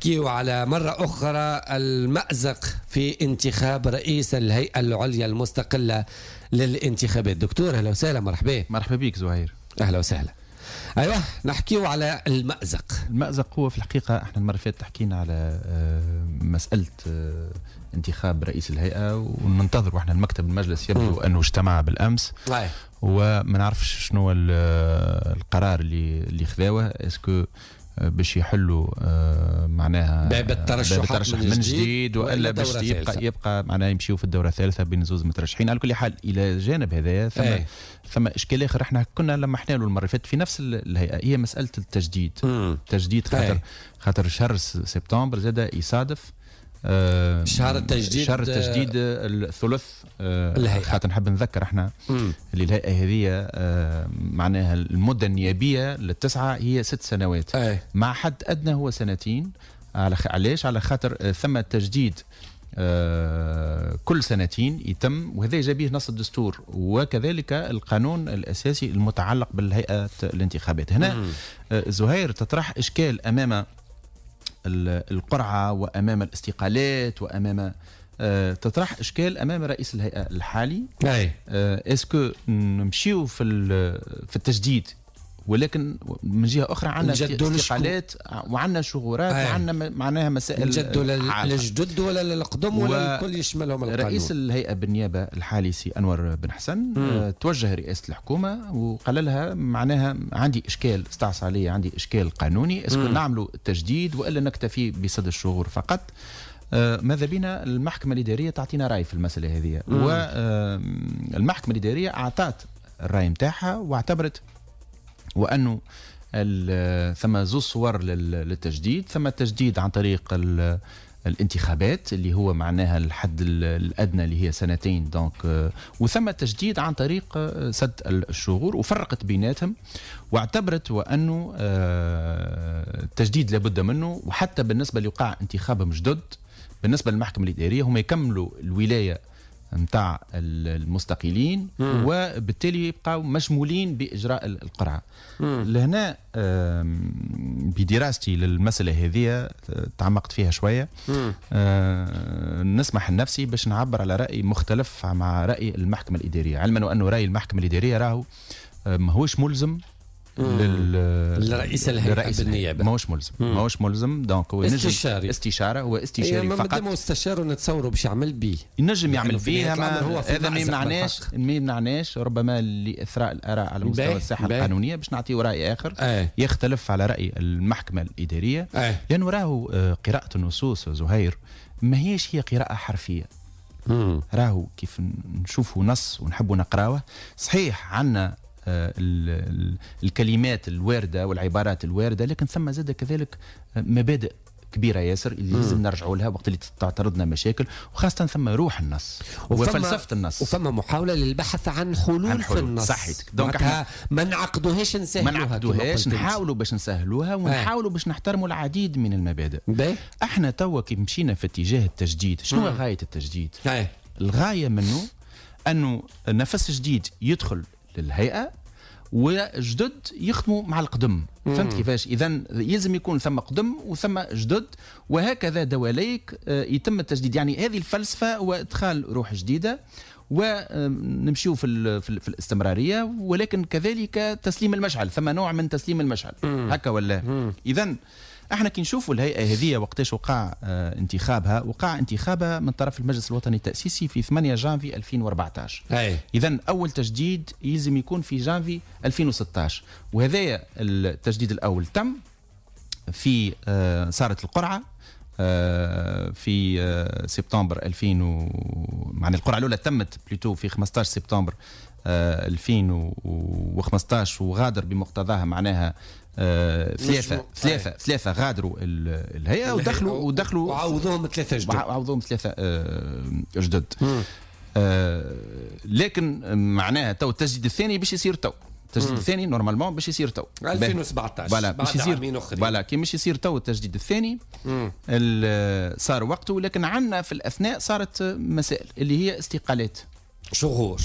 نحكيه على مرة أخرى المأزق في انتخاب رئيس الهيئة العليا المستقلة للانتخابات. دكتور أهلا وسهلا، مرحبا. مرحبا بك زهير. أهلا وسهلا. أيوة نحكيه على المأزق هو في الحقيقة احنا المرة اللي فاتت حكينا على مسألة انتخاب رئيس الهيئة، وننتظر واحنا المكتب المجلس يبدو أنه اجتمع بالأمس وما نعرفش شنو القرار اللي خذاوه. اسكو باش يحلوا معناها باب الترشح من جديد ولا باش يبقى معناها يمشيوا في الدوره الثالثه بين زوز مترشحين. على كل حال الى جانب هذا ثم اشكال اخر احنا كنا لمحنا له المره اللي فاتت في نفس الهيئه، هي مساله التجديد. تجديد خاطر شهر سبتمبر زاد يصادف شهر التجديد الثلث خاطر نحب نذكر احنا اللي الهيئه هذه معناها المده النيابيه للتسعه هي 6 سنوات مع حد ادنى هو 2 سنين. علاش؟ على خاطر ثم تجديد كل 2 سنين يتم، وهذا جاء به نص الدستور وكذلك القانون الاساسي المتعلق بالهيئه الانتخابات. هنا زهير تطرح اشكال امام القرعة وأمام الاستقالات وأمام تطرح إشكال أمام رئيس الهيئة الحالي. اسكو نمشيو في التجديد، ولكن من جهة أخرى عندنا استقالات وعندنا شغورات وعندنا معناها مسائل نجدوا للجدد ولا للقدم ولا الكل يشملهم القانون. رئيس الهيئة بالنيابة الحالي سي أنور بن حسن توجه رئاسة الحكومة وقال لها معناها عندي إشكال، استعصى علي عندي إشكال قانوني، اسكو نعملوا التجديد وإلا نكتفي بسد الشغور فقط؟ ماذا بينا المحكمة الإدارية تعطينا رأي في المسألة هذه، والمحكمة الإدارية أعطت الرأي متاعها واعتبرت وأنه ثم زوج صور للتجديد. ثم التجديد عن طريق الانتخابات اللي هو معناها الحد الأدنى اللي هي 2 سنين دونك، وثم التجديد عن طريق سد الشغور، وفرقت بيناتهم واعتبرت وأنه التجديد لابد منه. وحتى بالنسبة لوقع انتخابهم جدد بالنسبة للمحكمة الإدارية هم يكملوا الولاية متاع المستقلين وبالتالي يبقوا مشمولين بإجراء القرعة. لهنا بدراستي للمسألة هذه تعمقت فيها شوية، نسمح لنفسي باش نعبر على رأي مختلف مع رأي المحكمة الإدارية، علما أنه رأي المحكمة الإدارية راهو ماهوش ملزم للرئيس الهيئة بالنيابة، ماهوش ملزم دونك هو استشارة هو استشاري فقط. ما استشار ونتصوروا باش يعمل به، ينجم يعمل به، هذا ما يمنعناش ربما لإثراء الآراء على مستوى الساحة القانونية باش نعطيه رأي آخر يختلف على رأي المحكمة الإدارية، لأنه راهو قراءة النصوص زهير ما هيش هي قراءة حرفية. راهو كيف نشوفوا نص ونحبوا نقراوه صحيح عنا الكلمات الواردة والعبارات الواردة، لكن ثم زاد كذلك مبادئ كبيرة ياسر اللي لازم نرجعوا لها وقت اللي تعترضنا مشاكل، وخاصة ثم روح النص وفلسفة النص، وثم محاولة للبحث عن حلول في النص. صحيح. دونك ما نعقدوهاش نسهلوها، نحاولوا باش نسهلوها ونحاولوا باش نحترموا العديد من المبادئ. احنا توا كي مشينا في اتجاه التجديد، شنو غاية التجديد؟ الغاية منه أنه نفس جديد يدخل للهيئة وجدد يخدموا مع القدم. فهمت كيفاش؟ إذا يلزم يكون ثم قدم وثم جدد، وهكذا دواليك يتم التجديد. يعني هذه الفلسفة وإدخال روح جديدة ونمشيو في الاستمرارية، ولكن كذلك تسليم المشعل، ثم نوع من تسليم المشعل هكا ولا. إذا احنا كي نشوفوا الهيئة هذه وقتاش وقع انتخابها من طرف المجلس الوطني التأسيسي في 8 جانفي 2014. إذا أول تجديد يلزم يكون في جانفي 2016، وهذا التجديد الأول تم في صارت القرعة في سبتمبر 2000 معنى القرعة الأولى تمت بليتو في 15 سبتمبر 2015 وغادر بمقتضاها معناها ثلاثة غادروا الهيئة ودخلوا وعوضوهم 3 جدد. لكن معناها تو التجديد الثاني باش يصير تو التجديد الثاني نورمالمون باش يصير تو 2017 بعد عامين اخرين كي مش يصير تو التجديد الثاني صار وقته. لكن عندنا في الاثناء صارت مسائل اللي هي استقالات شغور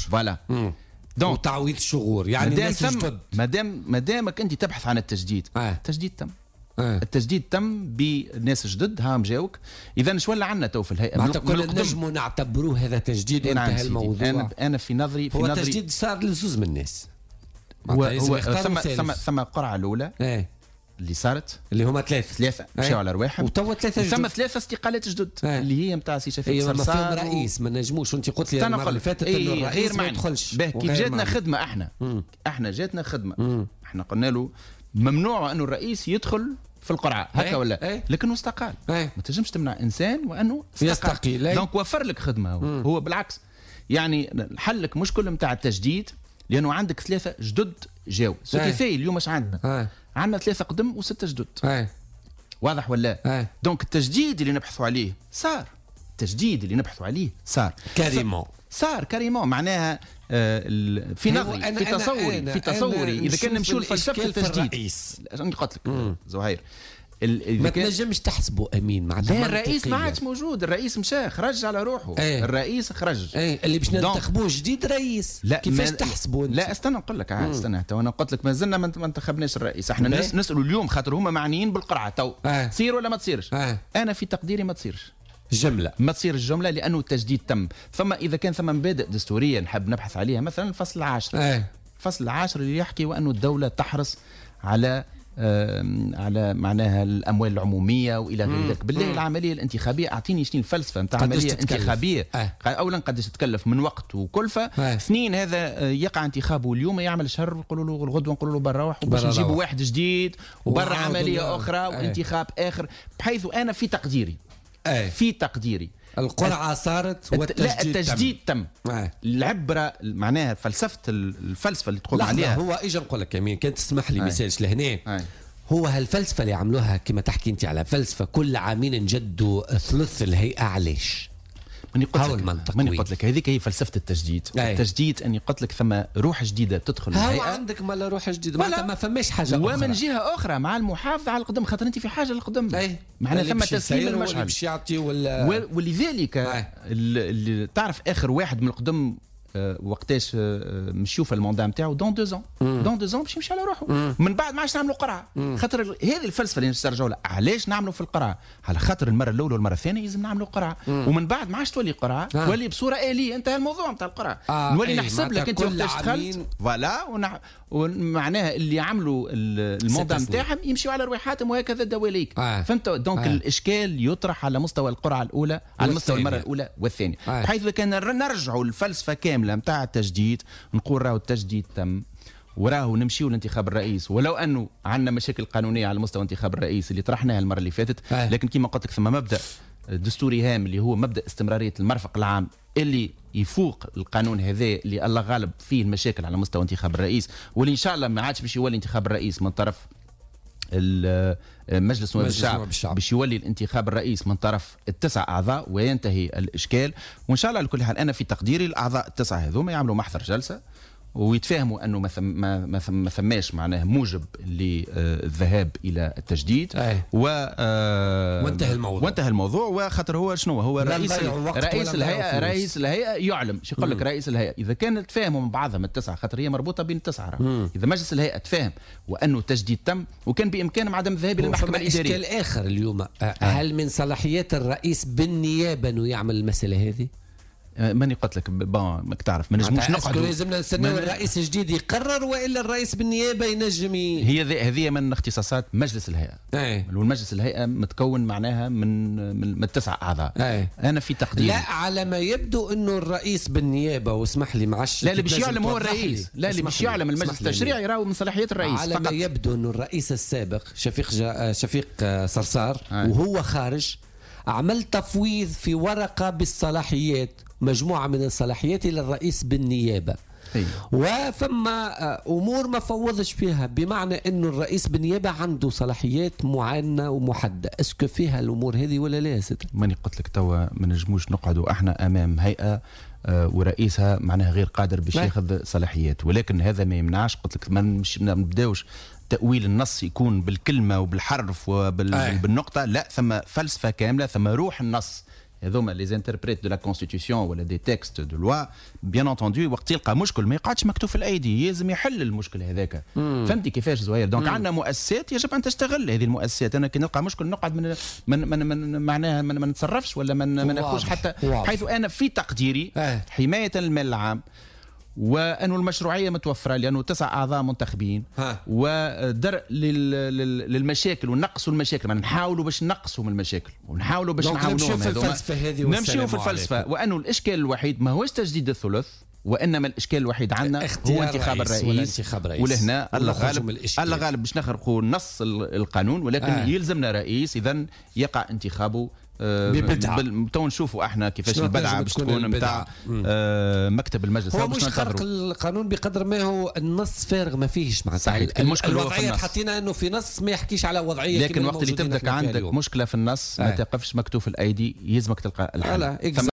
وتعويض الشغور. يعني ما دامك انت تبحث عن التجديد التجديد تم التجديد تم بناس جدد هام جاوك. اذا شو ولا عندنا تو في الهيئه معناتها كل نجموا نعتبروه هذا تجديد انتهى الموضوع. انا في نظري هو تجديد صار لزوز من الناس. هو ثم القرعه الاولى اللي صارت اللي هما ثلاثة مشاو على رواحهم وتوا ثلاثة ثم 3 استقالات جدد اللي هي نتاع سي شفيق صرصار. ما فيهم رئيس ما نجموش. وانت قلت لي المره اللي فاتت انه الرئيس ما يدخلش. كيف جاتنا خدمه احنا جاتنا خدمه احنا قلنا له ممنوع انه الرئيس يدخل في القرعه هكا ولا لكنه استقال. ما تنجمش تمنع انسان وانه يستقيل. دونك وفر لك خدمه هو بالعكس يعني حلك مشكل نتاع التجديد لانه عندك 3 جدد جاو كيفاش اليوم مش عندنا عندنا 3 قدم و6 جدد. واضح ولا؟ دونك التجديد اللي نبحثوا عليه صار. التجديد اللي نبحثوا عليه صار كاريمون معناها في نظري في تصوري اذا كان نمشيو لفلسفه التجديد. انا قلت لك زهير ما تنجمش تحسبه امين معناتها الرئيس ما عادش موجود. الرئيس مشى خرج على روحه. الرئيس خرج اللي باش ننتخبوه جديد رئيس. كيفاش تحسبوا؟ لا استنى نقول لك استنى تو انا قلت لك ما زلنا ما انتخبناش الرئيس. احنا نسالوا اليوم خاطر هما معنيين بالقرعه تو تصير ولا ما تصيرش. انا في تقديري ما تصيرش جملة. ما تصير الجملة لأنه التجديد تم. ثم إذا كان ثم مبادئ دستورية نحب نبحث عليها مثلا الفصل 10 الفصل 10 اللي يحكي وأنه الدولة تحرص على معناها الاموال العموميه والى غير ذلك. بالله العمليه الانتخابيه اعطيني شنو الفلسفه نتاع عمليه انتخابيه. اولا قداش تكلف من وقت وكلفه. اثنين هذا يقع انتخابه اليوم يعمل شهر ويقولوا له الغدوه نقولوا له برا روح باش نجيبوا واحد جديد وبرا عمليه اخرى وانتخاب اخر. بحيث انا في تقديري القرعه صارت والتجديد تم. العبره معناها الفلسفه اللي تقوم عليها. هو اجى نقول لك يمين كان تسمح لي مثالش لهنا. هو هالفلسفه اللي عملوها كما تحكي انت على فلسفه كل عامين نجدوا ثلث الهيئه. علاش؟ ماني قلت لك هذيك هي فلسفه التجديد. التجديد اني قلت لك ثم روح جديده تدخل الهيئه. عندك مالا روح جديده معناتها ما فماش حاجه اخرى ومن جهه اخرى مع المحافظه على القدم خاطر انت في حاجه للقدم. معناها ثم تسليم المشعل باش يعطي ولذلك اللي تعرف اخر واحد من القدم وقتاش مشيو في الموندا نتاعو دون 2 ans باش يمشي على روحه. من بعد ما عادش نعملوا قرعه خاطر هذه الفلسفه اللي نسترجعوا لها. علاش نعملوا في القرعه؟ على خاطر المره الاولى والمره الثانيه لازم نعملوا قرعه ومن بعد ما عادش تولي قرعه تولي بصوره آلية. انتهى الموضوع نتاع القرعه. نولي نحسب لك انت وقتاش دخلت فوالا ومعناها اللي عملوا الموندا نتاعهم يمشيوا على رواحاتهم وهكذا دواليك. فهمت؟ دونك الاشكال يطرح على مستوى القرعه الاولى على مستوى المره الاولى والثانيه. بحيث كان نرجعوا الفلسفه كامله نتاع التجديد نقول راهو التجديد تم وراه نمشيو لانتخاب الرئيس. ولو انه عندنا مشاكل قانونيه على مستوى انتخاب الرئيس اللي طرحناها المره اللي فاتت لكن كما قلت لك ثم مبدا دستوري هام اللي هو مبدا استمراريه المرفق العام اللي يفوق القانون هذا اللي الله غالب فيه المشاكل على مستوى انتخاب الرئيس واللي ان شاء الله ما عادش باش يولي انتخاب الرئيس من طرف مجلس نواب الشعب باش يولي الانتخاب الرئيس من طرف ال9 أعضاء وينتهي الإشكال. وإن شاء الله على كل حال أنا في تقديري الأعضاء ال9 هذوما يعملوا محضر جلسة ويتفاهموا أنه ما ثماش معناه موجب للذهاب إلى التجديد وانتهى الموضوع. وخاطر هو شنو هو رئيس الهيئة يعلم شو يقول لك. رئيس الهيئة إذا كان تفاهموا من بعضهم ال9 خاطر هي مربوطة بين ال9 إذا مجلس الهيئة تفاهم وأنه تجديد تم وكان بإمكانهم عدم الذهاب إلى المحكمة الإدارية. إشكال آخر اليوم هل من صلاحيات الرئيس بالنيابة أنه يعمل المسألة هذه؟ ماني قلت لك ماك تعرف ما نجموش نقعدوا لازمنا نستناو الرئيس الجديد يقرر والا الرئيس بالنيابه ينجم هذه من اختصاصات مجلس الهيئه. والمجلس الهيئه متكون معناها من 9 أعضاء. انا في تقديري لا على ما يبدو انه الرئيس بالنيابه واسمح لي معش لا اللي باش يعلم هو الرئيس. لا اللي باش يعلم المجلس التشريعي راهو من صلاحيات الرئيس على فقط. ما يبدو انه الرئيس السابق شفيق صرصار وهو خارج عمل تفويض في ورقه بالصلاحيات مجموعة من الصلاحيات إلى الرئيس بالنيابة. وفما أمور ما فوضش فيها بمعنى أنه الرئيس بالنيابة عنده صلاحيات معينة ومحددة. أسكو فيها الأمور هذه ولا لا يا سيدي؟ ماني قلت لك توا ما نجموش نقعدوا احنا أمام هيئة ورئيسها معناها غير قادر باش ياخذ صلاحيات. ولكن هذا ما يمنعش قلت لك ما نبداوش تأويل النص يكون بالكلمة وبالحرف وبالنقطة. لا ثم فلسفة كاملة ثم روح النص هذوما لي انتربريت دو لا كونستيتيسيون ولا دي تكست دو لوا بيان اونتوندو وقت يلقى مشكل ما يقعدش مكتوب في الايدي، لازم يحل المشكل هذاك. فهمتي كيفاش زوير؟ دونك عندنا مؤسسات يجب ان تستغل هذه المؤسسات. انا كي نلقى مشكل نقعد معناها ما نتصرفش ولا ما ناخذش حتى، حيث انا في تقديري حمايه المال العام وأنه المشروعية متوفرة لأنه 9 أعضاء منتخبين ودرء للمشاكل ونقصوا المشاكل، ما نحاولوا باش نقصوا من المشاكل ونحاولوا باش نعاونوهم. نمشيو في الفلسفة وأنه الإشكال الوحيد ما هوش تجديد الثلث، وإنما الإشكال الوحيد عندنا هو انتخاب الرئيس. ولهنا الله غالب باش نخرقوا نص القانون، ولكن يلزمنا رئيس إذن يقع انتخابه تو نشوفوا احنا كيفاش البدعه باش تكون نتاع مكتب المجلس. هو مش خرق القانون بقدر ما هو النص فارغ ما فيهش معناتها الوضعيه حطينا انه في نص ما يحكيش على وضعيه، لكن وقت اللي تبدا عندك مشكله في النص ما تقفش مكتوب في الايدي، يلزمك تلقى الحل.